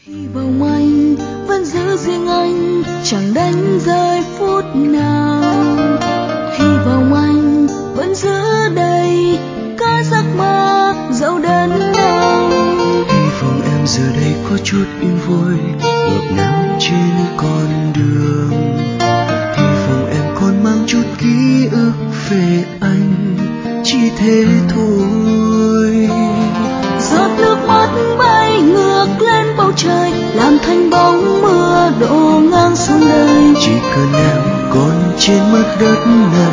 Hy vọng anh vẫn giữ riêng anh, chẳng đánh rơi phút nào. Hy vọng anh vẫn giữ đây cả giấc mơ dẫu đớn đau. Hy vọng em giờ đây có chút yên vui ngọt ngào trên con đường. Hy vọng em còn mang chút ký ức về anh, chỉ thế thôi. Giọt nước mắt bay ngược lên bầu trời, làm thành bóng mưa đổ ngang xuống đời. Chỉ cần em còn trên mặt đất này,